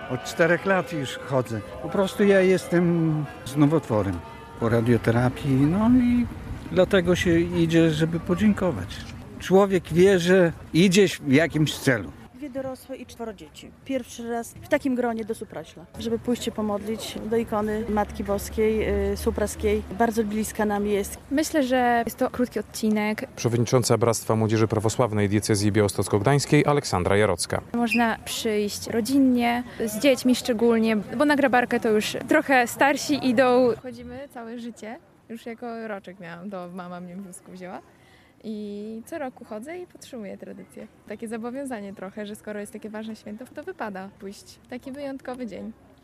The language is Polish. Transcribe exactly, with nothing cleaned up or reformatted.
Od czterech lat już chodzę. Po prostu ja jestem z nowotworem po radioterapii, no i dlatego się idzie, żeby podziękować. Człowiek wie, że idzie w jakimś celu. Dwie dorosłe i czworo dzieci. Pierwszy raz w takim gronie do Supraśla, żeby pójść się pomodlić do ikony Matki Boskiej, yy, Supraskiej. Bardzo bliska nam jest. Myślę, że jest to krótki odcinek. Przewodnicząca Bractwa Młodzieży Prawosławnej Diecezji Białostocko-Gdańskiej Aleksandra Jarocka. Można przyjść rodzinnie, z dziećmi szczególnie, bo na grabarkę to już trochę starsi idą. Chodzimy całe życie. Już jako roczek miałam, to mama mnie w wózku wzięła. I co roku chodzę i podtrzymuję tradycję. Takie zobowiązanie trochę, że skoro jest takie ważne święto, to wypada pójść w taki wyjątkowy dzień.